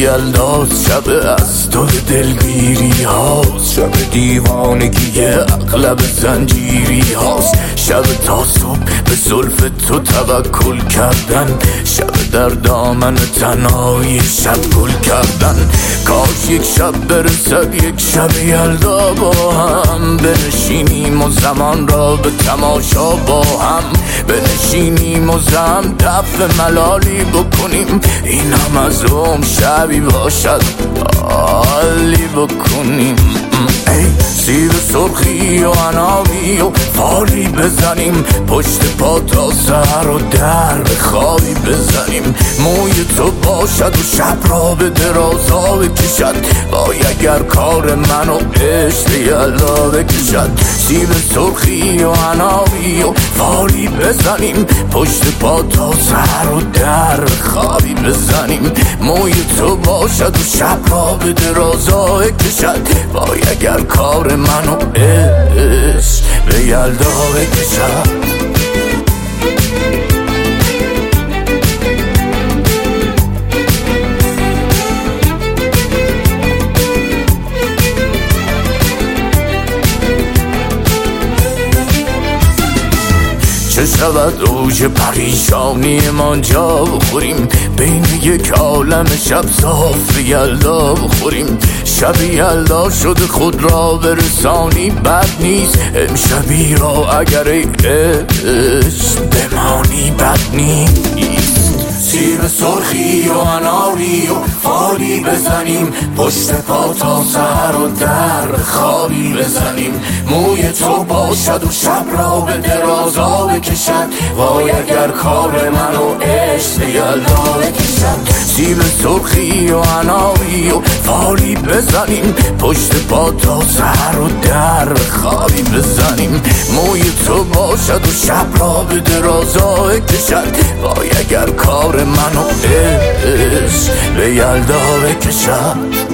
یلداز، شب از تو دلگیری هاست، شب دیوانگی اغلب زنجیری هاست، شب تا صبح به زلف تو توکل کردن، شب در دامن تنهایی شب گل کردن. کاش یک شب برسد یک شب یلدا با هم، بنشینیم و زمان را به تماشا با هم بنشینیم و زم دفع ملالی بکنیم، این هم از اون شبی باشد حالی بکنیم. ای سیب سرخی و عنابی و فالی بزنیم، پشت پا تا سر و در به خوابی بزنیم، موی تو باشد و شب را به درازا بکشد، وای اگر کار من و عشق یلدا بکشد. سیب سرخی و عنابی و فالی بزنیم، پشت پا تا سر و در خوابی بزنیم، موی تو باشد و شب را به درازا بکشد، وای اگر کار من و عشق به یلدا بکشد. چه شود اوج پریشانی ما جا بخوریم، بین یک عالم شب صاف یلدا بخوریم، شب یلدا شده خود را برسانی بد نیست، امشبی را اگر ای عشق بمانی بد نیست. سیب سرخی و اناری و فالی بزنیم، پشت پا تا سر و در خوابی بزنیم، موی تو باشد و شب را به درازا بکشد، وای اگر کار من و عشق یلدا بکشد. سیب سرخی و اناری و فالی بزنیم، پشت پا تا سر و در خوابی بزنیم، موی تو باشد و شب را به درازا بکشد، وای اگر کار من و عشق به یلدا بکشد.